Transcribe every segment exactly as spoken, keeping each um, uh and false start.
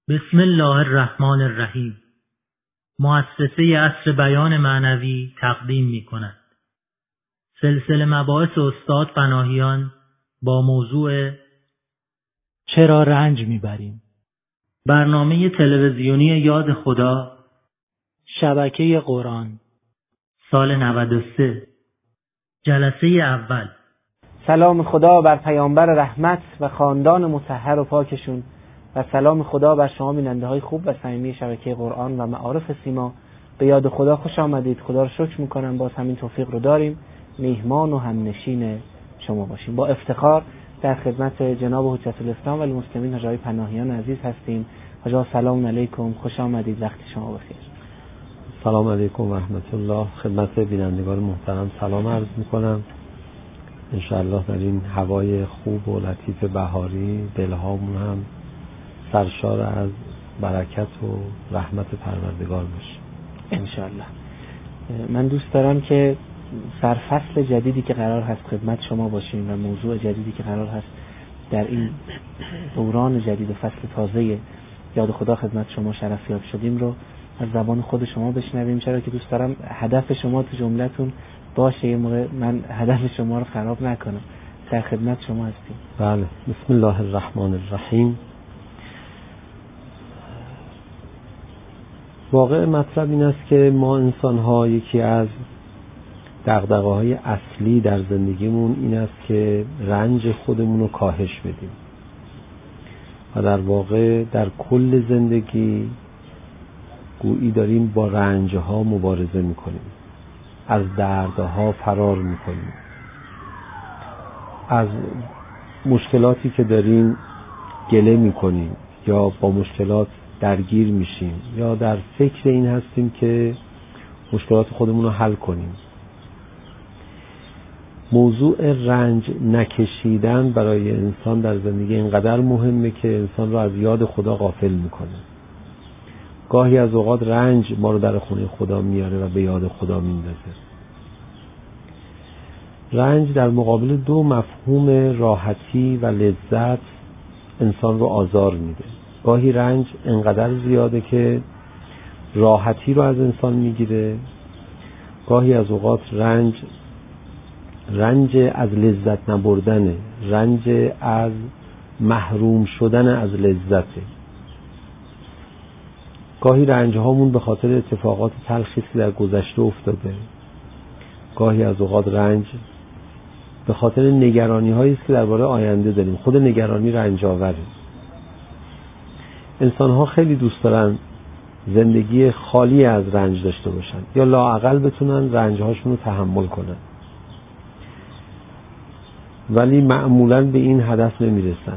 بسم الله الرحمن الرحیم. مؤسسه عصر بیان معنوی تقدیم می کند سلسله مباحث استاد پناهیان با موضوع چرا رنج میبریم. برنامه تلویزیونی یاد خدا، شبکه قرآن، سال نود و سه، جلسه اول. سلام خدا بر پیامبر رحمت و خاندان مطهر و پاکشون و سلام خدا بر شما بیننده های خوب و صمیمی شبکه قرآن و معارف سیما. به یاد خدا خوش آمدید. خدا رو شکر میکنم باز همین توفیق رو داریم میهمان و همنشین شما باشیم. با افتخار در خدمت جناب حجت الاسلام و المسلمین حاجی پناهیان عزیز هستیم. حاجی سلام علیکم، خوش آمدید، وقت شما بخیر. سلام علیکم و رحمت الله. خدمت بینندگان محترم سلام عرض میکنم. انشاءالله در این هوای خوب و لطیف بهاری دلهامون هم سرشار از برکت و رحمت پروردگار باشه انشاءالله. من دوست دارم که سرفصل جدیدی که قرار هست خدمت شما باشیم و موضوع جدیدی که قرار هست در این دوران جدید و فصل تازه یاد خدا خدمت شما شرفیاب شدیم رو از زبان خود شما بشنویم، چرا که دوست دارم هدف شما تو جملتون باشه، یه موقع من هدف شما رو خراب نکنم. در خدمت شما هستیم. بله. بسم الله الرحمن الرحیم. واقع مطلب این است که ما انسان ها یکی از دغدغه های اصلی در زندگیمون این است که رنج خودمون رو کاهش بدیم و در واقع در کل زندگی گویی داریم با رنج ها مبارزه میکنیم، از دردها فرار میکنیم، از مشکلاتی که داریم گله میکنیم یا با مشکلات درگیر میشیم یا در فکر این هستیم که مشکلات خودمون رو حل کنیم. موضوع رنج نکشیدن برای انسان در زندگی اینقدر مهمه که انسان رو از یاد خدا غافل میکنه. گاهی از اوقات رنج ما رو در خونه خدا میاره و به یاد خدا میندازه. رنج در مقابل دو مفهوم راحتی و لذت انسان رو آزار میده. گاهی رنج انقدر زیاده که راحتی رو از انسان میگیره، گاهی از اوقات رنج رنج از لذت نبردنه، رنج از محروم شدن از لذته. گاهی رنج هامون به خاطر اتفاقات تلخی که در گذشته افتاده، گاهی از اوقات رنج به خاطر نگرانی هایی است که درباره آینده داریم. خود نگرانی رنج آوره. انسان ها خیلی دوست دارن زندگی خالی از رنج داشته باشن یا لااقل بتونن رنج هاشون رو تحمل کنن، ولی معمولاً به این هدف نمیرسن.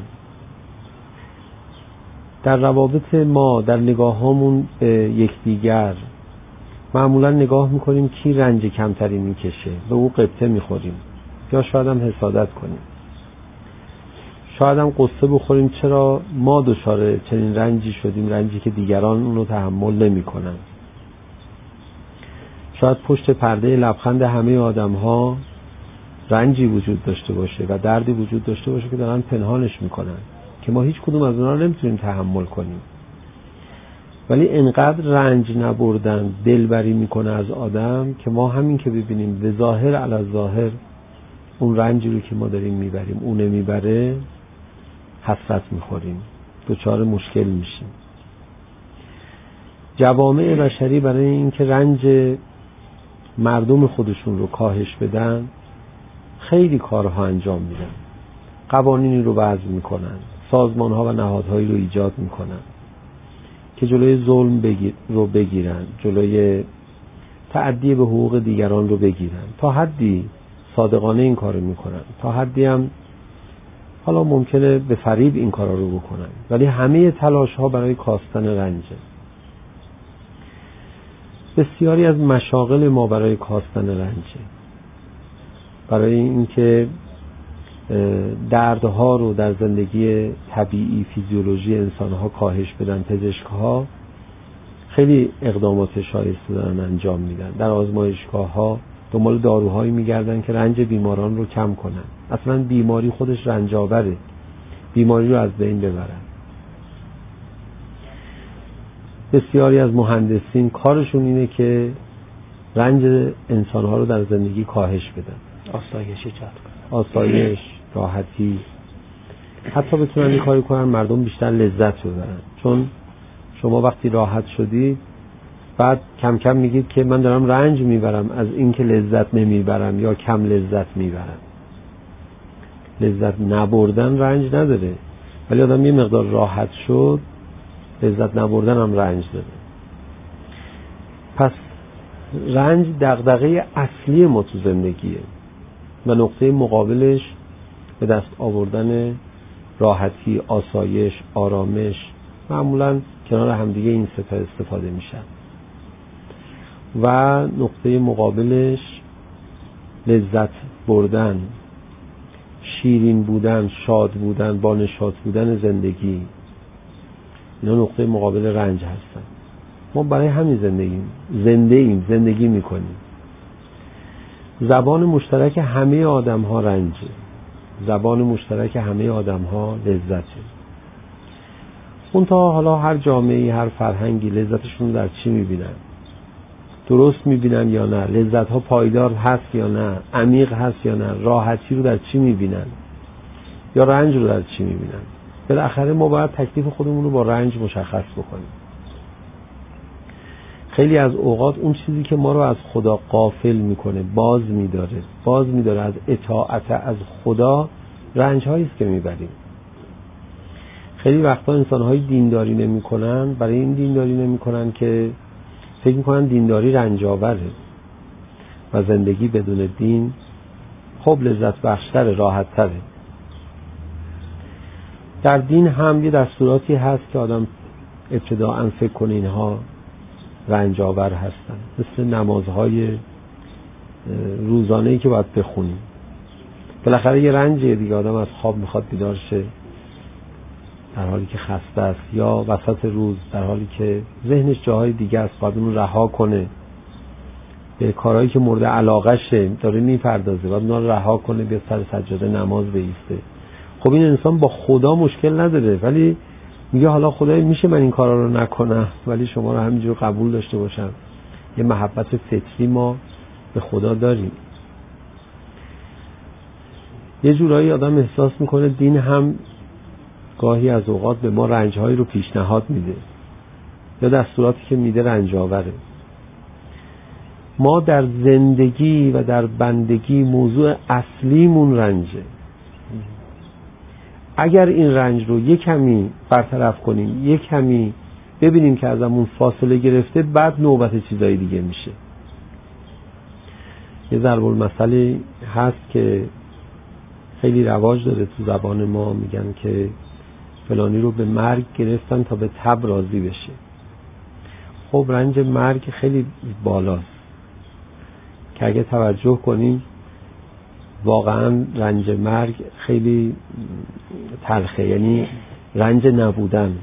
در روابط ما، در نگاه هامون به یکدیگر معمولاً نگاه میکنیم کی رنج کمتری میکشه، به او قبطه میخوریم یا شاید هم حسادت کنیم، شاید هم قصه بخوریم چرا ما دچار چنین رنجی شدیم، رنجی که دیگران اونو تحمل نمی کنن. شاید پشت پرده لبخند همه آدم ها رنجی وجود داشته باشه و دردی وجود داشته باشه که دارن پنهانش میکنن که ما هیچ کدوم از اونها رو نمیتونیم تحمل کنیم. ولی انقدر رنج نبردن دلبری میکنه از آدم که ما همین که ببینیم به ظاهر علی ظاهر اون رنجی رو که ما داریم میبریم اون نمیبره، حسرت میخوریم، دچار مشکل میشیم. جوامع بشری برای اینکه رنج مردم خودشون رو کاهش بدن خیلی کارها انجام میدن. قوانینی رو وضع میکنن، سازمانها و نهادهایی رو ایجاد میکنن که جلوی ظلم بگیر رو بگیرن، جلوی تعدی به حقوق دیگران رو بگیرن. تا حدی صادقانه این کارو میکنن، تا حدی هم حالا ممکنه به فریب این کارا رو بکنن، ولی همه تلاش ها برای کاستن رنجه. بسیاری از مشاغل ما برای کاستن رنجه، برای اینکه دردها رو در زندگی طبیعی فیزیولوژی انسانها کاهش بدن. پزشکها خیلی اقدامات شایسته دارن انجام میدن. در آزمایشگاه ها دنبال داروهایی میگردن که رنج بیماران رو کم کنن. اصلا بیماری خودش رنج آوره، بیماری رو از بین ببرن. بسیاری از مهندسین کارشون اینه که رنج انسانها رو در زندگی کاهش بدن، آسایش ایجاد کنن، آسایش، راحتی، حتی بتونن این کاری کنن مردم بیشتر لذت ببرن. چون شما وقتی راحت شدید بعد کم کم میگید که من دارم رنج میبرم از این که لذت نمیبرم یا کم لذت میبرم. لذت نبردن رنج نداره، ولی آدم یه مقدار راحت شد لذت نبردن هم رنج داره. پس رنج دغدغه اصلی ما تو زندگیه و نقطه مقابلش به دست آوردن راحتی، آسایش، آرامش، معمولا کنار همدیگه این سه استفاده میشن و نقطه مقابلش لذت بردن، شیرین بودن، شاد بودن، با نشاط بودن زندگی، اینا نقطه مقابل رنج هستن. ما برای همین زندگی زنده ایم، زندگی میکنیم. زبان مشترک همه آدم ها رنجه، زبان مشترک همه آدم ها لذته. اون تا حالا هر جامعه‌ای، هر فرهنگی لذتشون در چی میبینن؟ درست میبینن یا نه؟ لذت ها پایدار هست یا نه؟ عمیق هست یا نه؟ راحتی رو در چی میبینن؟ یا رنج رو در چی میبینن؟ بالاخره ما باید تکلیف خودمون رو با رنج مشخص بکنیم. خیلی از اوقات اون چیزی که ما رو از خدا غافل میکنه، باز میداره باز میداره از اطاعت از خدا، رنج هایی است که میبریم. خیلی وقتا انسان های دینداری نمیکنن، برای این دینداری نمیکنن که فکر میکنن دینداری رنج آوره و زندگی بدون دین خب لذت بخشتره، راحت تره. در دین هم یه دستوراتی هست که آدم ابتداءً فکر کنه اینها رنج آور هستن، مثل نمازهای روزانه‌ای که باید بخونیم. بالاخره یه رنجه دیگه، آدم از خواب میخواد بیدار شه در حالی که خسته است، یا وسط روز در حالی که ذهنش جاهای دیگه است باید اون رها کنه، به کارهایی که مورد علاقه‌شه داره میپردازه باید اون رها کنه، بیاد سر سجاده نماز بایسته. خب این انسان با خدا مشکل نداره، ولی میگه حالا خدای میشه من این کارا رو نکنم ولی شما رو همینجور قبول داشته باشم. یه محبت فطری ما به خدا داریم. یه جورایی آدم احساس میکنه دین هم گاهی از اوقات به ما رنجهایی رو پیشنهاد میده یا دستوراتی که میده رنج آوره. ما در زندگی و در بندگی موضوع اصلیمون رنجه. اگر این رنج رو یک کمی برطرف کنیم، یک کمی ببینیم که ازمون فاصله گرفته، بعد نوبت چیزای دیگه میشه. یه ضرب المثلی هست که خیلی رواج داره تو زبان ما، میگن که فلانی رو به مرگ گرفتن تا به تب راضی بشه. خب رنج مرگ خیلی بالاست که اگه توجه کنیم واقعا رنج مرگ خیلی تلخه، یعنی رنج نبودن،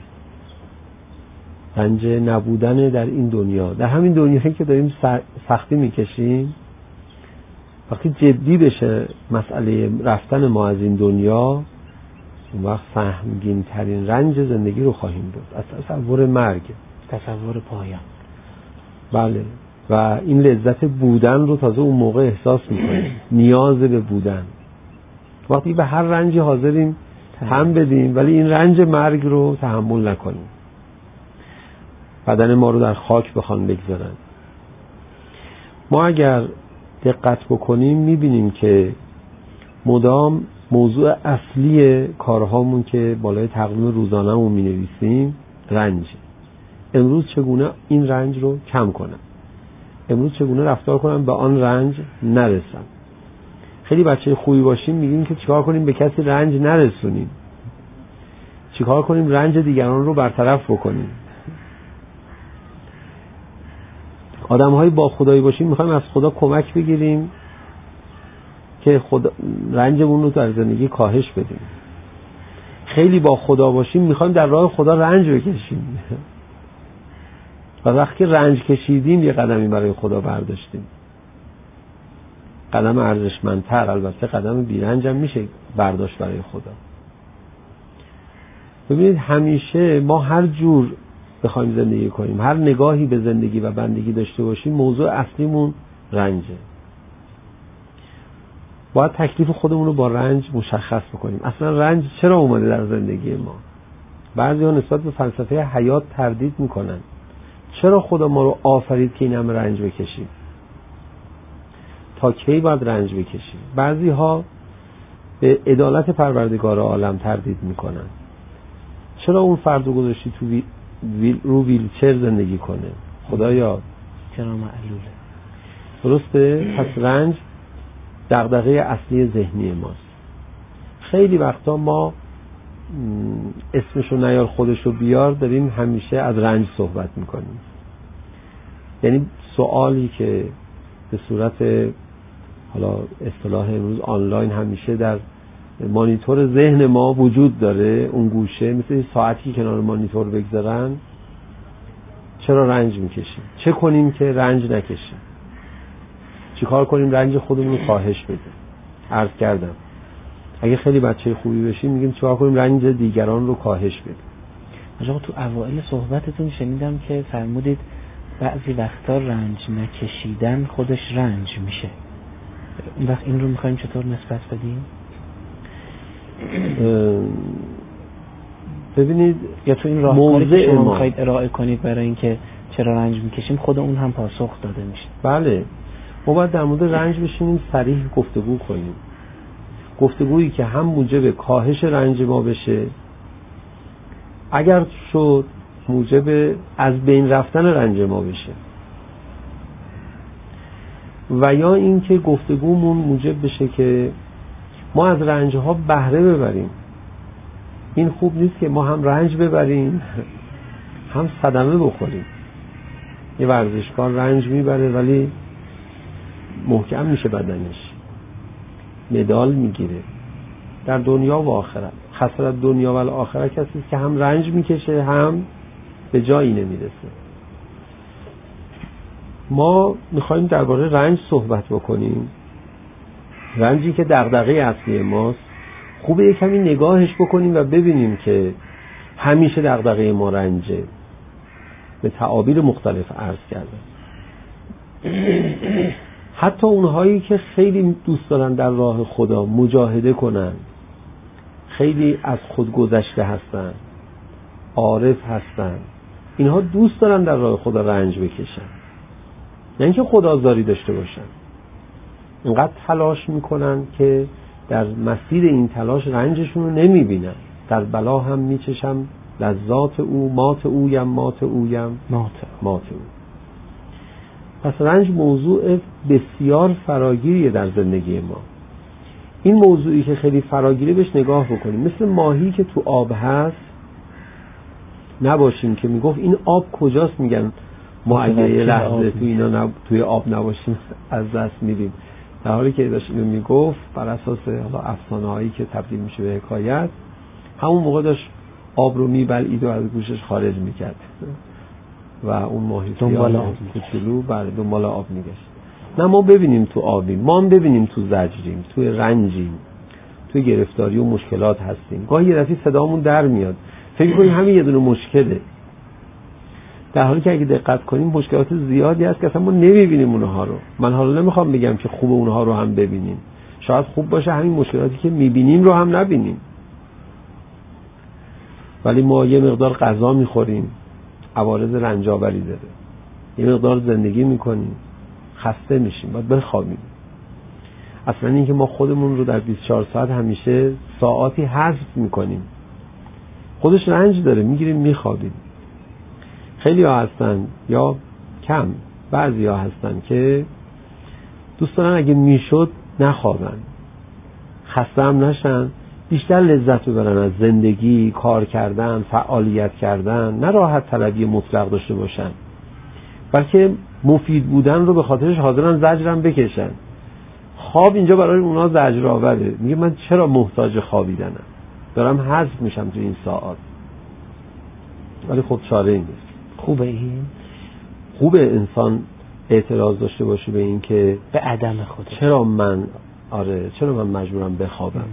رنج نبودن در این دنیا، در همین دنیایی که داریم سختی میکشیم. وقتی جدی بشه مسئله رفتن ما از این دنیا، اون وقت سهمگین ترین رنج زندگی رو خواهیم بود، از تصور مرگ، تصور پایان. بله، و این لذت بودن رو تازه اون موقع احساس میکنیم، نیاز به بودن. وقتی به هر رنجی حاضریم هم بدیم ولی این رنج مرگ رو تحمل نکنیم، بدن ما رو در خاک بخوان بگذارن. ما اگر دقت بکنیم میبینیم که مدام موضوع اصلی کارهامون که بالای تقویم روزانه‌مون مینویسیم رنج. امروز چگونه این رنج رو کم کنم؟ امروز چگونه رفتار کنم به آن رنج نرسم؟ خیلی بچه خوبی باشیم میگیم که چیکار کنیم به کسی رنج نرسونیم، چیکار کنیم رنج دیگران رو برطرف بکنیم. آدم‌های با خدایی باشیم میخوایم از خدا کمک بگیریم که خدا رنجمون رو در زندگی کاهش بدیم. خیلی با خدا باشیم میخوایم در راه خدا رنج بکشیم و وقتی رنج کشیدیم یه قدمی برای خدا برداشتیم، قدم ارزشمندتر، البته قدم بیرنج هم میشه برداشت برای خدا. ببینید همیشه ما هر جور بخوایم زندگی کنیم، هر نگاهی به زندگی و بندگی داشته باشیم، موضوع اصلیمون رنجه. باید تکلیف خودمون رو با رنج مشخص بکنیم. اصلا رنج چرا اومده در زندگی ما؟ بعضی ها نسبت به فلسفه حیات تردید میکنن. چرا خدا ما رو آفرید که این همه رنج بکشیم؟ تا کی باید رنج بکشیم؟ بعضی ها به عدالت پروردگار عالم تردید میکنن. چرا اون فرد رو گذاشتی تو وی... ویل... رو ویلچر زندگی کنه؟ خدایا چرا معلوله؟ درسته؟ پس رنج دغدغه اصلی ذهنی ماست. خیلی وقتا ما اسمشو نیار خودشو بیار داریم همیشه از رنج صحبت میکنیم. یعنی سوالی که به صورت حالا اصطلاح امروز آنلاین همیشه در مانیتور ذهن ما وجود داره، اون گوشه مثل ساعتی کنار مانیتور بگذارن، چرا رنج میکشیم؟ چه کنیم که رنج نکشیم؟ چی کار کنیم رنج خودمون رو کاهش بده؟ عرض کردم اگه خیلی بچه خوبی بشیم میگیم چیکار کنیم رنج دیگران رو کاهش بده. آقا تو اوایل صحبتتون شنیدم که فرمودید بعضی وقتا رنج نکشیدن خودش رنج میشه. اون وقت این رو میخوایم چطور نسبت بدیم؟ ببینید یا تو این راهکاری که شما میخواید ارائه کنید برای اینکه چرا رنج میکشیم خود اون هم پاسخ داده میشه. بله، ما باید در مورد رنج بشینیم صریح گفتگو کنیم، گفتگویی که هم موجب کاهش رنج ما بشه، اگر شد موجب از بین رفتن رنج ما بشه، و یا اینکه گفتگومون موجب بشه که ما از رنجها بهره ببریم. این خوب نیست که ما هم رنج ببریم هم صدمه بخوریم. یه ورزشکار رنج میبره ولی محکم میشه بدنش، مدال میگیره در دنیا و آخرت. خسارت دنیا و آخرت کسی است که هم رنج میکشه هم به جایی نمیرسه. ما میخوایم درباره رنج صحبت بکنیم، رنجی که دغدغه اصلی ماست. خوبه یک کمی نگاهش بکنیم و ببینیم که همیشه دغدغه ما رنجه. به تعابیر مختلف عرض کردم. حتی اونهایی که خیلی دوست دارن در راه خدا مجاهده کنن، خیلی از خود گذشته هستن، عارف هستن، اینها دوست دارن در راه خدا رنج بکشن، نه اینکه خدازاری داشته باشن. اینقدر تلاش میکنن که در مسیر این تلاش رنجشون رو نمیبینن. در بلا هم میچشم لذات او، مات اویم مات اویم مات مات او. پس رنج موضوع بسیار فراگیریه در زندگی ما. این موضوعی که خیلی فراگیره بهش نگاه بکنیم، مثل ماهی که تو آب هست نباشیم که میگفت این آب کجاست، میگن ما اگه یه لحظه تو اینا نب... توی آب نباشیم از دست میریم. در حالی که داشت اینو میگفت بر اساس افسانه هایی که تبدیل میشه به حکایت، همون موقع داشت آب رو میبلعید و از گوشش خارج میکرد و اون ماهی سیاه کوچولو بر دنبال آب میگشت. نه، ما ببینیم تو آبیم، ما هم ببینیم تو زجریم، توی رنجیم، توی گرفتاری و مشکلات هستیم. گاهی یه دفعه صدامون در میاد، فکر کنیم همین یه دونه مشکله، در حالی که اگه دقت کنیم مشکلات زیادی هست که اصلا ما نمیبینیم اونها رو. من حالا نمیخوام بگم که خوب اونها رو هم ببینیم، شاید خوب باشه همین مشکلاتی که میبینیم رو هم نبینیم. ولی ما یه مقدار غذا میخوریم، عوارض رنجاوری داره. یه مقدار زندگی میکنیم، خسته میشیم، باید بخوابیم. اصلا این که ما خودمون رو در بیست و چهار ساعت همیشه ساعاتی حذف میکنیم، خودش رنج داره، میگیریم میخوابیم. خیلی ها هستن، یا کم بعضی ها هستن که دوست دارن اگه میشد نخوابن، خسته هم نشن، بیشتر لذت ببرن از زندگی، کار کردن، فعالیت کردن، نه راحت طلبی مطلق داشته باشن، بلکه مفید بودن رو به خاطرش حاضرن زجرم بکشن. خواب اینجا برای اونا زجر آوره. میگه من چرا محتاج خوابیدنم، دارم حذف میشم تو این ساعات. ولی خود چاره این نیست. خوبه این خوبه انسان اعتراض داشته باشه به این که به عدم خودش، چرا من آره چرا من مجبورم بخوابم.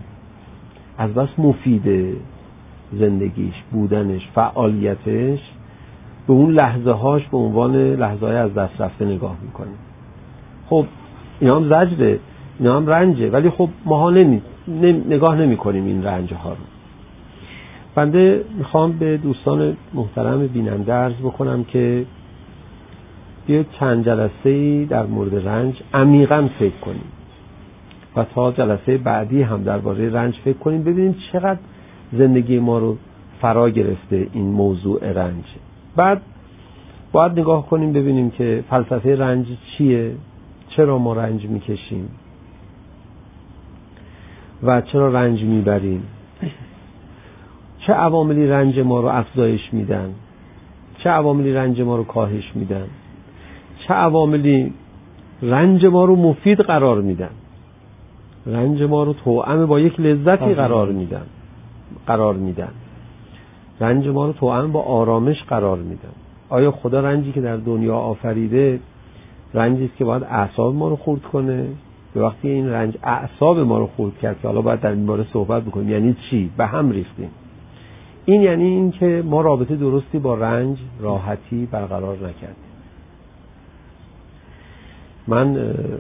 از بس مفیده زندگیش، بودنش، فعالیتش، به اون لحظه هاش به عنوان لحظه های از دست رفته نگاه میکنیم. خب اینا هم زجره، اینا هم رنجه، ولی خب ماها نمی... نگاه نمی کنیم این رنج ها رو. بنده میخوام به دوستان محترم بیننده عرض بکنم که بیاید چند جلسه‌ای در مورد رنج عمیقاً فکر کنیم و تا جلسه بعدی هم درباره رنج فکر کنیم، ببینیم چقدر زندگی ما رو فرا گرفته این موضوع رنج. بعد باید نگاه کنیم ببینیم که فلسفه رنج چیه، چرا ما رنج میکشیم و چرا رنج میبریم، چه عواملی رنج ما رو افزایش میدن، چه عواملی رنج ما رو کاهش میدن، چه عواملی رنج ما رو مفید قرار میدن، رنج ما رو توأم با یک لذتی قرار میدن قرار میدن رنج ما رو توأم با آرامش قرار میدن. آیا خدا رنجی که در دنیا آفریده رنجی است که باید اعصاب ما رو خورد کنه؟ به وقتی این رنج اعصاب ما رو خورد کرد که حالا باید در این باره صحبت بکنیم، یعنی چی؟ به هم ریختیم. این یعنی این که ما رابطه درستی با رنج، راحتی برقرار نکردیم. من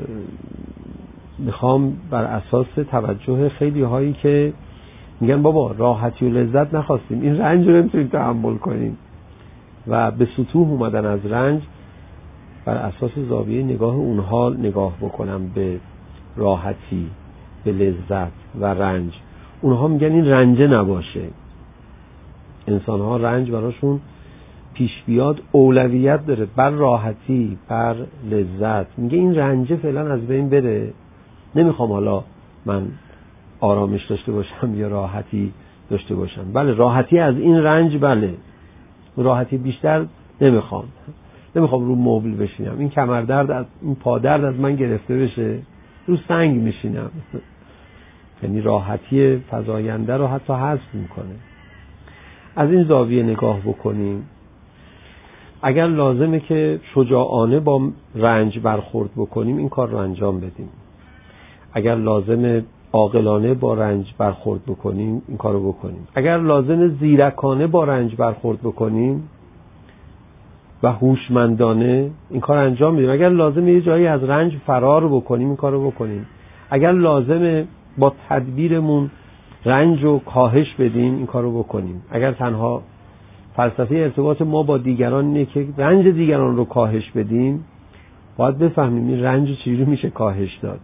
میخوام بر اساس توجه خیلی هایی که میگن بابا راحتی و لذت نخواستیم، این رنج رو نمیتونیم تحمل کنیم و به سطوح اومدن از رنج، بر اساس زاویه نگاه اونها نگاه بکنم به راحتی، به لذت و رنج. اونها میگن این رنج نباشه. انسان ها رنج براشون پیش بیاد اولویت داره بر راحتی، بر لذت. میگه این رنج فعلا از بین بره، نمیخوام حالا من آرامش داشته باشم یا راحتی داشته باشم. بله راحتی از این رنج، بله راحتی بیشتر نمیخوام. نمیخوام رو مبل بشینم، این کمردرد از این پادرد از من گرفته بشه، رو سنگ میشینم. یعنی راحتی فزاینده رو حتی حذف میکنه. از این زاویه نگاه بکنیم. اگر لازمه که شجاعانه با رنج برخورد بکنیم این کار رو انجام بدیم. اگر لازمه عاقلانه با رنج برخورد بکنیم این کار رو بکنیم. اگر لازمه زیرکانه با رنج برخورد بکنیم و هوشمندانه این کار انجام بدیم. اگر لازمه یه جایی از رنج فرار بکنیم این کار رو بکنیم. اگر لازمه با تدبیرمون رنج رو کاهش بدیم این کار رو بکنیم. اگر تنها فلسفه ارتباط ما با دیگران اینه که رنج دیگران رو کاهش بدیم، باید بفهمیم این رنج چجوری میشه کاهش داد.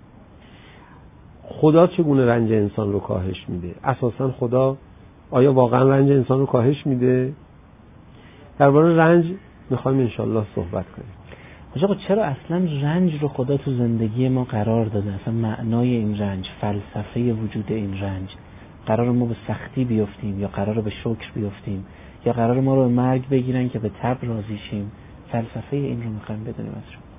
خدا چگونه رنج انسان رو کاهش میده؟ اساساً خدا آیا واقعا رنج انسان رو کاهش میده؟ درباره رنج میخوایم انشالله صحبت کنیم. آقا چرا اصلا رنج رو خدا تو زندگی ما قرار داده؟ اصلا معنای این رنج، فلسفه وجود این رنج، قرار ما به سختی بیفتیم یا قرار به شکر بیفتیم یا قرار ما رو به مرگ بگیرن که به تب راضی شیم؟ فلسفه این رو میخوایم بدونیم از شما.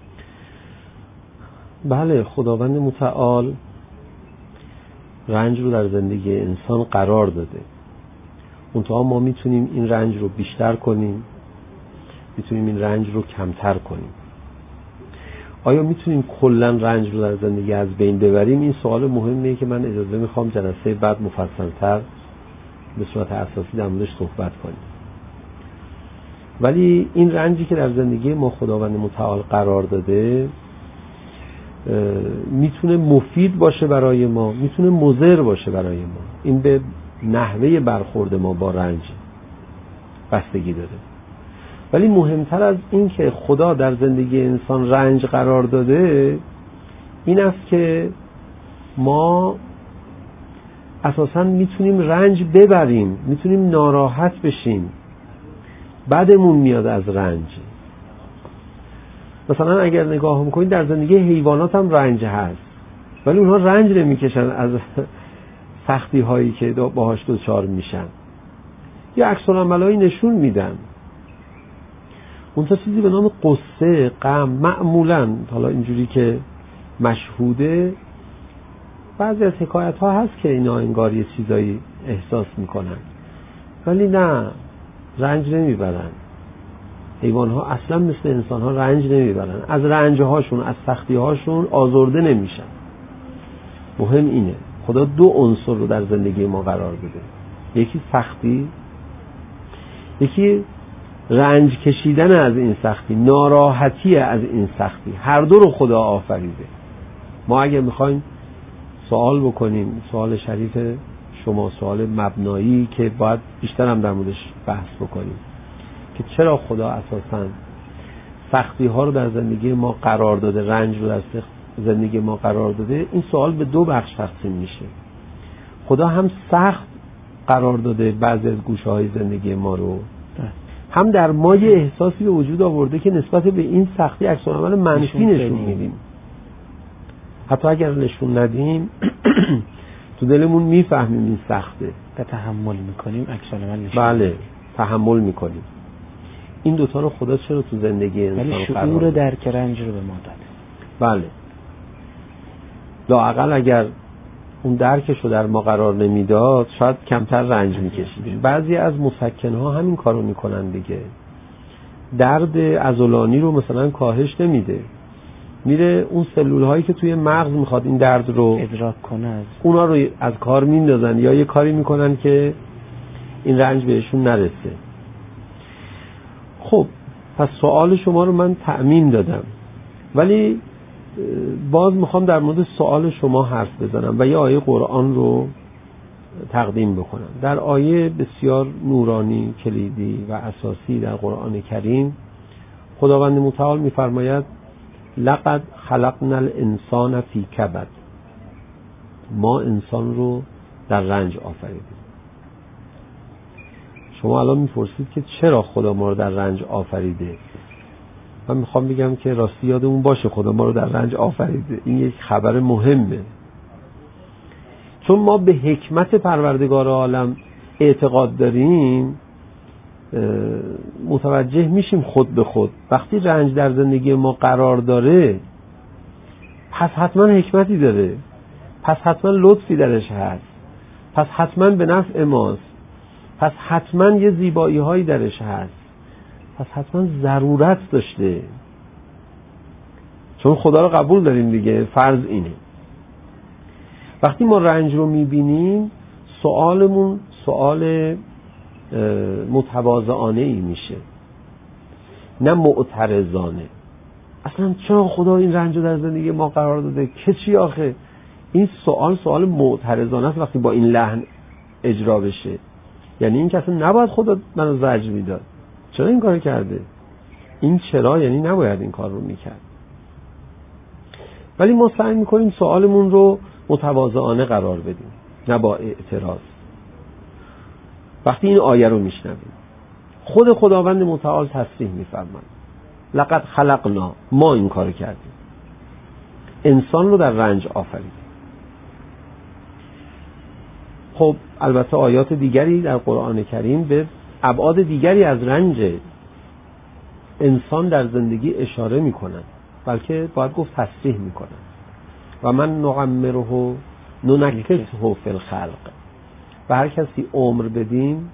بله، خداوند متعال رنج رو در زندگی انسان قرار داده. منتها ما میتونیم این رنج رو بیشتر کنیم، میتونیم این رنج رو کمتر کنیم. آیا میتونیم کلا رنج رو در زندگی از بین ببریم؟ این سوال مهمیه که من اجازه میخوام جلسه بعد مفصل‌تر به صورت اساسی در موردش صحبت کنیم. ولی این رنجی که در زندگی ما خداوند متعال قرار داده میتونه مفید باشه برای ما، میتونه مضر باشه برای ما. این به نحوه برخورد ما با رنج بستگی داره. ولی مهمتر از این که خدا در زندگی انسان رنج قرار داده این است که ما اساساً میتونیم رنج ببریم، میتونیم ناراحت بشیم، بعدمون میاد از رنج. مثلا اگر نگاه میکنید در زندگی حیوانات هم رنج هست، ولی اونها رنج نمیکشن از سختی هایی که باهاش دچار میشن، یا عکس العملایی نشون میدن. اون تا چیزی به نام قصه، غم، معمولا حالا اینجوری که مشهوده، بعضی از حکایت ها هست که اینا انگار یه چیزایی احساس میکنن، ولی نه، رنج نمیبرن. حیوان ها اصلا مثل انسان ها رنج نمیبرن، از رنج هاشون، از سختی هاشون آزرده نمیشن. مهم اینه خدا دو عنصر رو در زندگی ما قرار بده، یکی سختی، یکی رنج کشیدن از این سختی، ناراحتی از این سختی، هر دو رو خدا آفریده. ما اگه میخوایم سوال بکنیم، سوال شریف شما سوال مبنایی که باید بیشتر هم در موردش بحث بکنیم که چرا خدا اساساً سختی ها رو در زندگی ما قرار داده، رنج رو در زندگی ما قرار داده. این سوال به دو بخش تقسیم میشه. خدا هم سخت قرار داده بعضی از گوشه های زندگی ما رو، هم در ما یه احساسی به وجود آورده که نسبت به این سختی عکس العمل منفی نشون میدیم. حتی اگر نشون ندیم تو دلمون میفهمیم این سخته و تحمل میکنیم، عکس العمل نشون. بله، تحمل میکنیم. این دوتا رو خدا چرا تو زندگی انسان ولی قرار شعور داده؟ درک رنج رو به ما داده. بله، لااقل اگر اون درکش رو در ما قرار نمیداد شاید کمتر رنج میکشیدیم. بعضی از مسکن‌ها همین کارو میکنن دیگه، درد عضلانی رو مثلا کاهش نمیده، میره اون سلول هایی که توی مغز میخواد این درد رو ادراک کنه، از اونا رو از کار میندازن یا یه کاری میکنن که این رنج بهشون نرسه. خب پس سوال شما رو من تأمین دادم، ولی باز میخوام در مورد سوال شما حرف بزنم و یه آیه قرآن رو تقدیم بکنم. در آیه بسیار نورانی، کلیدی و اساسی در قرآن کریم خداوند متعال میفرماید لقد خلقنا الانسان فی کبد، ما انسان رو در رنج آفریدیم. شما الان میپرسید که چرا خدا ما رو در رنج آفریده؟ من میخوام بگم که راستی یادمون باشه خدا ما رو در رنج آفریده. این یک خبر مهمه، چون ما به حکمت پروردگار عالم اعتقاد داریم متوجه میشیم خود به خود وقتی رنج در زندگی ما قرار داره پس حتما حکمتی داره، پس حتما لطفی درش هست، پس حتما به نفع ماست، پس حتما یه زیبایی هایی درش هست، پس حتما ضرورت داشته. چون خدا رو قبول داریم دیگه، فرض اینه. وقتی ما رنج رو میبینیم سوالمون سوال متواضعانه ای میشه، نه معترضانه. اصلا چرا خدا این رنج رو در زندگی ما قرار داده؟ که چی آخه؟ این سوال سوال معترضانه است وقتی با این لحن اجرا بشه. یعنی این که اصلا نباید خدا منو زجر میداد، چرا این کار کرده؟ این چرا یعنی نباید این کار رو میکرد. ولی ما سعی میکنیم سوالمون رو متواضعانه قرار بدیم، نه با اعتراض. وقتی این آیه رو میشنویم خود خداوند متعال تصریح میفرماید لقد خلقنا، ما این کارو کردیم، انسان رو در رنج آفریدیم. خب البته آیات دیگری در قرآن کریم به ابعاد دیگری از رنج انسان در زندگی اشاره میکنن، بلکه باید گفت تصریح میکنن. و من نعمره ننکسه فی الخلق، و هر کسی عمر بدیم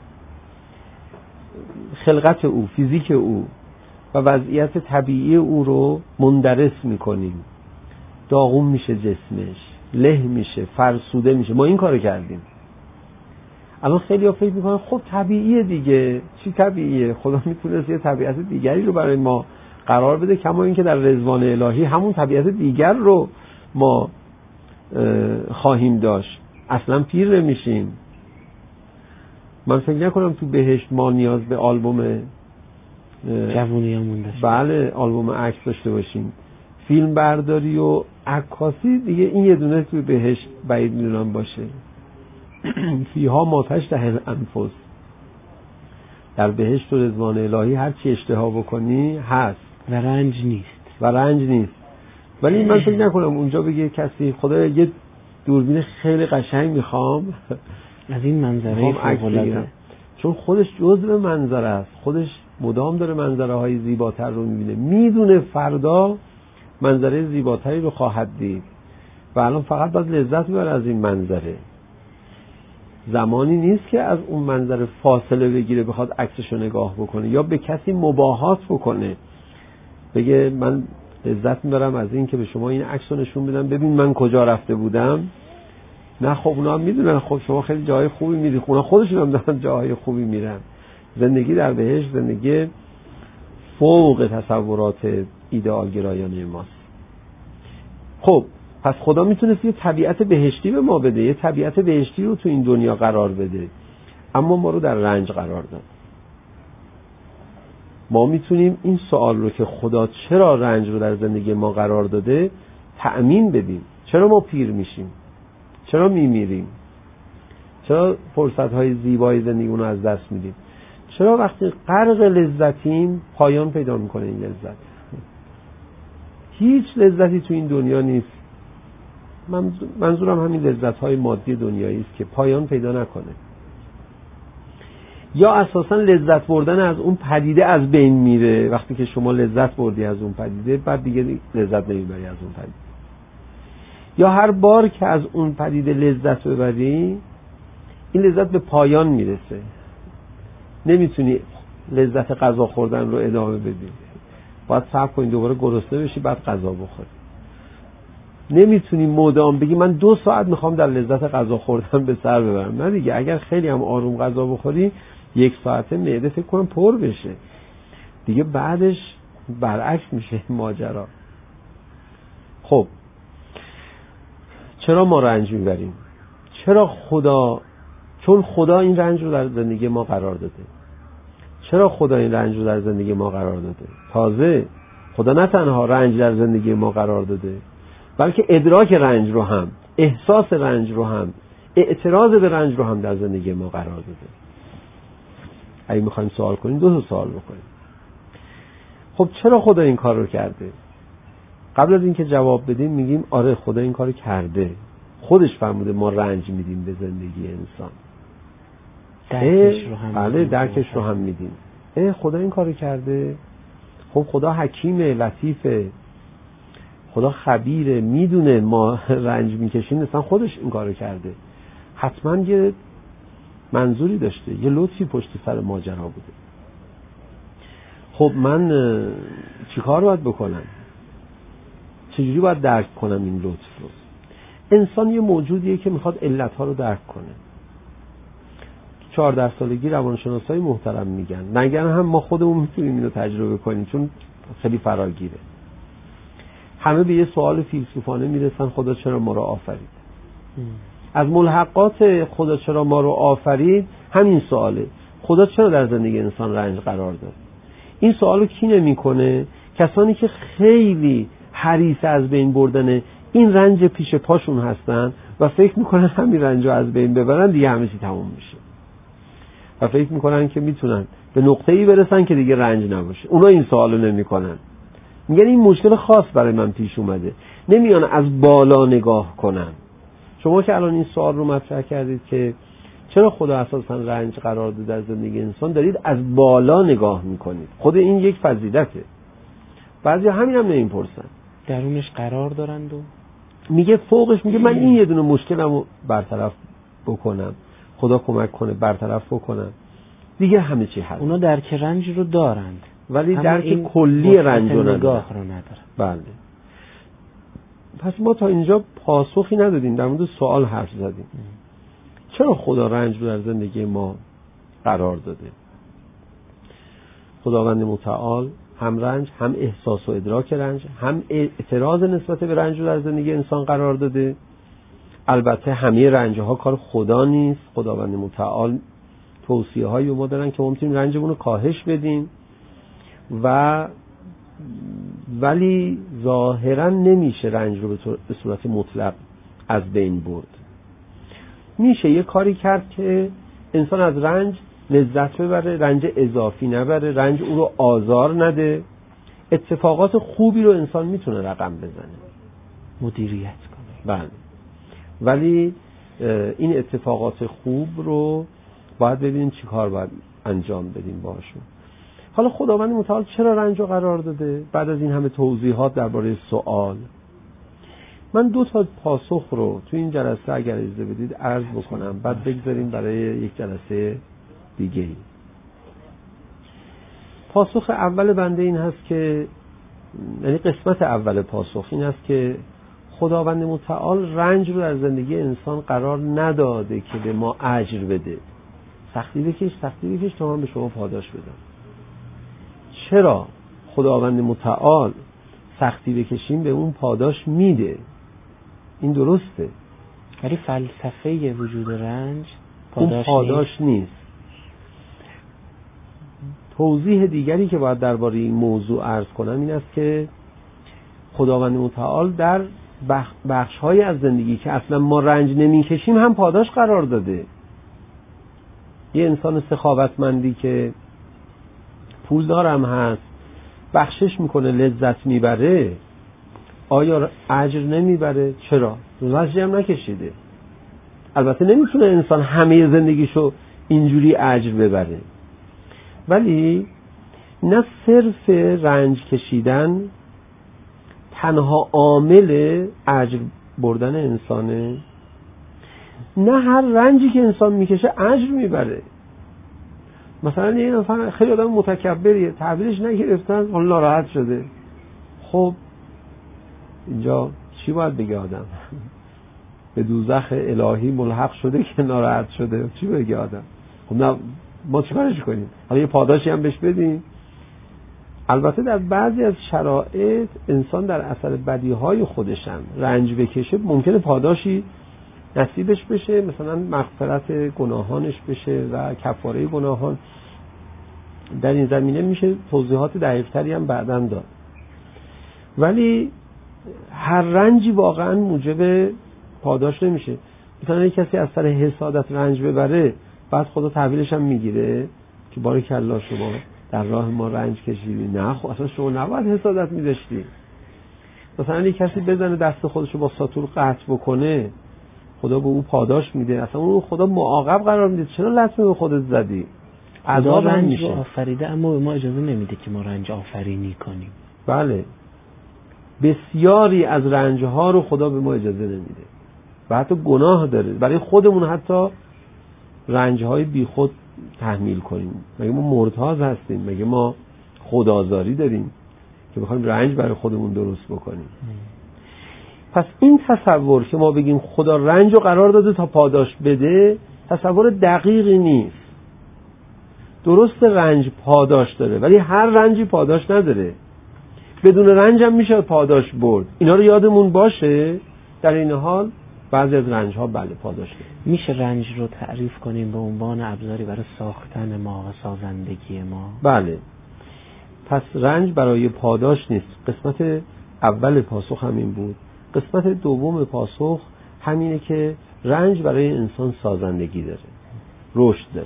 خلقت او، فیزیک او و وضعیت طبیعی او رو مندرس میکنیم، داغون میشه جسمش، له میشه، فرسوده میشه. ما این کارو کردیم. الان خیلی ها فکر میکنن خب طبیعیه دیگه. چی طبیعیه؟ خدا میتونست یه طبیعت دیگری رو برای ما قرار بده، کما اینکه در رضوان الهی همون طبیعت دیگر رو ما خواهیم داشت، اصلا پیر نمیشیم. من فکر نکنم تو بهشت ما نیاز به آلبوم جوونیامون داشت. بله، آلبوم عکس داشته باشیم. فیلم برداری و عکاسی دیگه این یه دونه تو بهشت بعید میدونم باشه. فیها ما تشتهی الانفس، در بهشت و رضوان الهی هر چی اشتها بکنی هست و رنج نیست و رنج نیست. ولی من فکر نکنم اونجا بگه کسی خدا یه دوربین خیلی قشنگ میخوام از این منظره فوق‌العاده، چون خودش جزء منظره است، خودش مدام داره منظره های زیباتر رو میبینه، میدونه فردا منظره زیباتری رو خواهد دید و الان فقط باید لذت ببره از این منظره. زمانی نیست که از اون منظره فاصله بگیره بخواد عکسشو نگاه بکنه یا به کسی مباهات بکنه، بگه من لذت میبرم از این که به شما این عکسو نشون بدم ببین من کجا رفته بودم. نه خب اونا هم میدونن خب شما خیلی جای خوبی میری، اونا خودشون هم دارن جای خوبی میرن. زندگی در بهشت زندگی فوق تصورات ایدئالگرایانه ماست. خب پس خدا میتونست یه طبیعت بهشتی به ما بده، یه طبیعت بهشتی رو تو این دنیا قرار بده، اما ما رو در رنج قرار داد. ما میتونیم این سوال رو که خدا چرا رنج رو در زندگی ما قرار داده تأمین بدیم. چرا ما پیر میشیم؟ چرا میمیریم؟ چرا فرصت‌های زیبای زندگیمون رو از دست میدیم؟ چرا وقتی غرق لذتیم پایان پیدا میکنه این لذت؟ هیچ لذتی تو این دنیا نیست، منظورم همین لذت‌های مادی دنیایی است که پایان پیدا نکنه. یا اساساً لذت بردن از اون پدیده از بین میره. وقتی که شما لذت بردی از اون پدیده، بعد دیگه لذت نمیبری از اون پدیده. یا هر بار که از اون پدیده لذت ببری، این لذت به پایان میرسه، نمیتونی لذت غذا خوردن رو ادامه بدی، باید صبر کنی دوباره گرسنه بشی بعد غذا بخوری. نمیتونی مدام بگی من دو ساعت میخوام در لذت غذا خوردن به سر ببرم. نه دیگه، اگر خیلی هم آروم غذا بخوری یک ساعته معده فکر کنم پر بشه دیگه، بعدش برعکس میشه ماجرا. خب چرا ما رنج میبریم؟ چرا خدا؟ چون خدا این رنج رو در زندگی ما قرار داده. چرا خدا این رنج رو در زندگی ما قرار داده؟ تازه خدا نه تنها رنج در زندگی ما قرار داده، بلکه ادراک رنج رو هم، احساس رنج رو هم، اعتراض به رنج رو هم در زندگی ما قرار داده. اگه میخوایم سوال کنیم دو تا سوال بکنیم. خب چرا خدا این کار رو کرده؟ قبل از اینکه جواب بدیم میگیم آره خدا این کار رو کرده، خودش فرموده ما رنج میدیم به زندگی انسان. درکش رو هم بله درکش رو هم میدیم. اه خدا این کار رو کرده. خب خدا حکیمه، لطیفه، خدا خبیره، میدونه ما رنج میکشیم، مثلا خودش این کارو کرده، حتما یه منظوری داشته، یه لطفی پشت سر ماجرا بوده. خب من چیکار باید بکنم؟ چجوری باید درک کنم این لطف رو؟ انسان یه موجودیه که میخواد علتها رو درک کنه. چهارده سالگی روانشناسای محترم میگن، مگر هم ما خودمون میتونیم اینو تجربه کنیم، چون خیلی فراگیره. همه به یه سوال فیلسوفانه میرسن، خدا چرا ما رو آفرید؟ از ملحقات خدا چرا ما رو آفرید همین سواله، خدا چرا در زندگی انسان رنج قرار داد؟ این سوالو کی نمیکنه؟ کسانی که خیلی حریص از بین بردن این رنج پیش پاشون هستن و فکر میکنن همین رنجو از بین ببرن دیگه همه چی تموم میشه، و فکر میکنن که میتونن به نقطه‌ای برسن که دیگه رنج نباشه. اونا این سوالو نمیکنن، میگن این مشکل خاص برای من پیش اومده، نمیان از بالا نگاه کنن. شما که الان این سوال رو مطرح کردید که چرا خدا اساسا رنج قرار داده در زندگی انسان، دارید از بالا نگاه میکنید. خود این یک فضیلته. بعضی همین هم نمیپرسن، درونش قرار دارند و میگه فوقش، میگه من این یه دونه مشکلمو برطرف بکنم، خدا کمک کنه برطرف بکنم، دیگه همه چی حل. اونا درک رنج رو دارند ولی درک کلی رنج رو ندارن. بله. پس ما تا اینجا پاسخی ندادیم، در مورد سوال حرف زدیم. چرا خدا رنج رو در زندگی ما قرار داده؟ خداوند متعال هم رنج، هم احساس و ادراک رنج، هم اعتراض نسبت به رنج رو در زندگی انسان قرار داده. البته همه رنج‌ها کار خدا نیست. خداوند متعال توصیه هایی به ما دارن که ما میتونیم رنجمون رو کاهش بدیم، و ولی ظاهرا نمیشه رنج رو به صورت مطلق از بین برد. میشه یه کاری کرد که انسان از رنج لذت ببره، رنج اضافی نبره، رنج او رو آزار نده. اتفاقات خوبی رو انسان میتونه رقم بزنه، مدیریت کنه. بله. ولی این اتفاقات خوب رو باید ببینیم چی کار باید انجام بدیم باشون. حالا خداوند متعال چرا رنج رو قرار داده؟ بعد از این همه توضیحات درباره سوال، من دو تا پاسخ رو تو این جلسه اگر اجازه بدید عرض بکنم، بعد بگذاریم برای یک جلسه دیگه. پاسخ اول بنده این هست که، یعنی قسمت اول پاسخ این هست که خداوند متعال رنج رو در زندگی انسان قرار نداده که به ما اجر بده. سختی بکش سختی بکش تا من به شما پاداش بدم. چرا؟ خداوند متعال سختی بکشیم به اون پاداش میده، این درسته، ولی فلسفه وجود رنج پاداش, اون پاداش نیست. نیست. توضیح دیگری که باید درباره این موضوع عرض کنم این است که خداوند متعال در بخش‌های از زندگی که اصلا ما رنج نمی‌کشیم هم پاداش قرار داده. یه انسان سخاوتمندی که پول دارم هست، بخشش میکنه، لذت میبره، آیا اجر نمیبره؟ چرا؟ رنج هم نکشیده. البته نمیتونه انسان همه زندگیشو اینجوری اجر ببره، ولی نه صرف رنج کشیدن تنها عامل اجر بردن انسانه، نه هر رنجی که انسان میکشه اجر میبره. مثلا یه نفر خیلی آدم متکبریه، تعبیرش نگرفتن، حالا ناراحت شده. خب اینجا چی باید بگه آدم؟ به دوزخ الهی ملحق شده که ناراحت شده، چی بگه آدم؟ خب نه ما چیکارش کنیم؟ حالا یه پاداشی هم بهش بدیم. البته در بعضی از شرایط انسان در اثر بدیهای خودش هم رنج بکشه، ممکنه پاداشی نصیبش بشه، مثلا مغفرت گناهانش بشه و کفاره گناهان. در این زمینه میشه توضیحات دقیق‌تری هم بعداً داد. ولی هر رنجی واقعاً موجب پاداش نمیشه. مثلا یک کسی از سر حسادت رنج ببره، بعد خدا تحویلش هم میگیره که بارکالله شما در راه ما رنج کشیدی. نه خب اصلا شما نباید حسادت می‌داشتی. مثلا یک کسی بزنه دست خودشو با ساطور قطع بکنه، خدا به او پاداش میده، اصلا اون خدا معاقب قرار میده. چرا لطمه به خودت زدی؟ عذاب رنج رو آفریده اما به ما اجازه نمیده که ما رنج آفرینی کنیم. بله، بسیاری از رنج ها رو خدا به ما اجازه نمیده و حتی گناه داره برای خودمون حتی رنج های بی خود تحمیل کنیم. مگه ما مرتاض هستیم؟ مگه ما خودآزاری داریم که بخوایم رنج برای خودمون درست بکنیم؟ پس این تصور که ما بگیم خدا رنج رو قرار داده تا پاداش بده، تصور دقیقی نیست. درست رنج پاداش داره، ولی هر رنجی پاداش نداره. بدون رنج هم میشه پاداش برد. اینا رو یادمون باشه. در این حال بعضی از رنج ها بله پاداش داره. میشه رنج رو تعریف کنیم به عنوان ابزاری برای ساختن ما و سازندگی ما؟ بله. پس رنج برای پاداش نیست. قسمت اول پاسخ همین بود. قسمت دوم پاسخ همینه که رنج برای انسان سازندگی داره، رشد داره.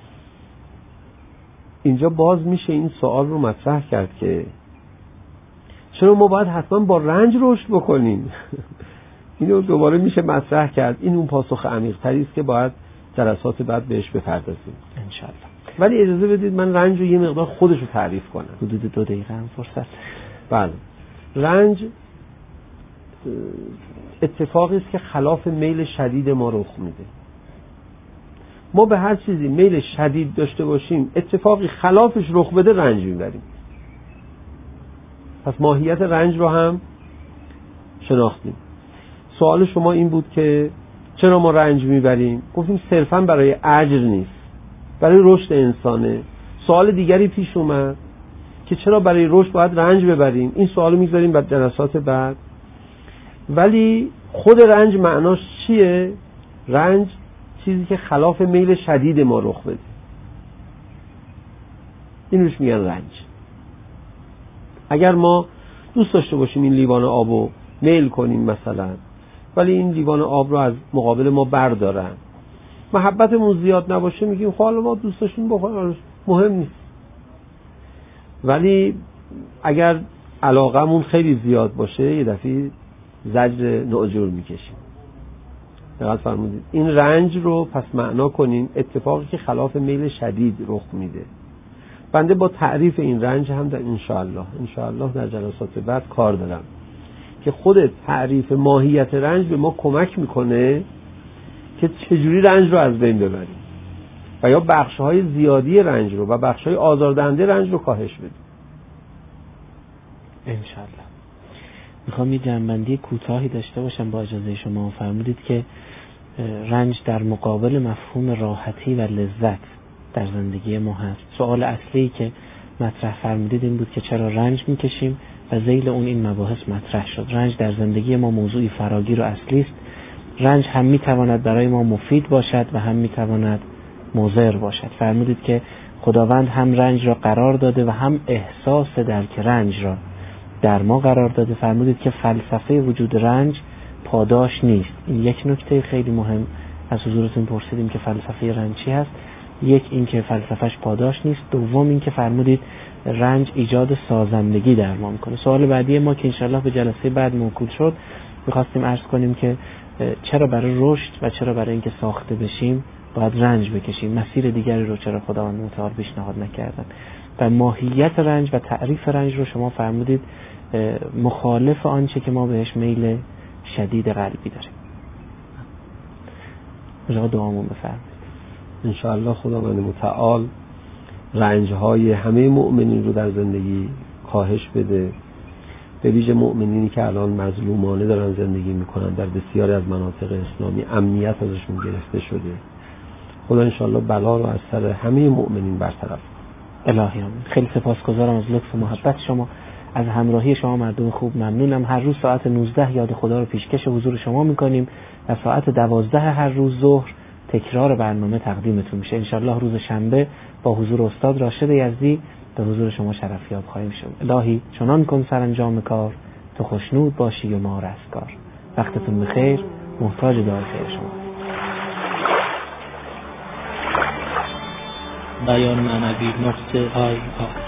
اینجا باز میشه این سوال رو مطرح کرد که چرا ما باید حتما با رنج رشد بکنیم؟ اینو دوباره میشه مطرح کرد. این اون پاسخ عمیق تری است که باید جلسات بعد بهش بپردازیم انشالله. ولی اجازه بدید من رنج رو یه مقدار خودش رو تعریف کنم. حدود دو دقیقه هم فرصت. بله. رنج اتفاقی است که خلاف میل شدید ما رخ میده. ما به هر چیزی میل شدید داشته باشیم، اتفاقی خلافش رخ بده، رنج میبریم. پس ماهیت رنج رو هم شناختیم. سوال شما این بود که چرا ما رنج میبریم؟ گفتیم صرفا برای اجر نیست، برای رشد انسانه. سوال دیگری پیش اومد که چرا برای رشد باید رنج ببریم؟ این سوالو میذاریم بعد جلسات بعد. ولی خود رنج معناش چیه؟ رنج چیزی که خلاف میل شدید ما رخ بده، این روش میگن رنج. اگر ما دوست داشته باشیم این لیوان آبو میل کنیم مثلا، ولی این لیوان آب رو از مقابل ما بردارن، محبتمون زیاد نباشه، میگیم خب حالا ما دوست داشتیم بخوریم، مهم نیست. ولی اگر علاقمون خیلی زیاد باشه، یه دفعه زجر ناجور میکشیم. دقیق فرمودید. این رنج رو پس معنا کنیم اتفاقی که خلاف میل شدید رخ میده. بنده با تعریف این رنج هم در انشاءالله انشاءالله در جلسات بعد کار دارم که خود تعریف ماهیت رنج به ما کمک میکنه که چجوری رنج رو از بین ببریم و یا بخش‌های زیادی رنج رو و بخش‌های آزاردهنده رنج رو کاهش بدیم. انشاءالله. میخوام یه جنبندی کوتاهی داشته باشم با اجازه شما. فرمودید که رنج در مقابل مفهوم راحتی و لذت در زندگی ما هست. سوال اصلی که مطرح فرمودید این بود که چرا رنج میکشیم و ذیل اون این مباحث مطرح شد. رنج در زندگی ما موضوعی فراگیر و اصلی است. رنج هم میتواند برای ما مفید باشد و هم میتواند مضر باشد. فرمودید که خداوند هم رنج را قرار داده و هم احساس درک رنج را در ما قرار داده. فرمودید که فلسفه وجود رنج پاداش نیست. این یک نکته خیلی مهم. از حضورتون پرسیدیم که فلسفه رنج چی هست. یک این که فلسفهش پاداش نیست. دوم این که فرمودید رنج ایجاد سازندگی در ما میکنه. سوال بعدی ما که انشالله به جلسه بعد موکول شد، میخواستیم عرض کنیم که چرا برای رشد و چرا برای اینکه ساخته بشیم باید رنج بکشیم؟ مسیر دیگری رو چرا خداوند متعال پیشنهاد نکردن؟ و ماهیت رنج و تعریف رنج رو شما فرمودید مخالف آنچه که ما بهش میل شدید قلبی داریم. رجا دعامون بفرمایید. انشاءالله خداوند متعال رنجهای همه مؤمنین رو در زندگی کاهش بده، به ویژه مؤمنینی که الان مظلومانه دارن زندگی میکنن در بسیاری از مناطق اسلامی، امنیت ازشون گرفته شده. خدا انشاءالله بلا رو از سر همه مؤمنین برطرف. الهی آمین. خیلی سپاسگزارم از لطف و محبت شما، از همراهی شما مردم خوب ممنونم. هر روز ساعت نوزده یاد خدا رو پیشکش حضور شما میکنیم و ساعت دوازده هر روز ظهر تکرار برنامه تقدیمتون میشه. انشاءالله روز شنبه با حضور استاد راشد یزدی به حضور شما شرفیاب خواهیم شد. الهی چنان کن سرانجام کار، تو خوشنود باشی و ما رستگار. وقتتون بخیر. محتاج دعای خیر شما. بیان معنوی نقطه آی آر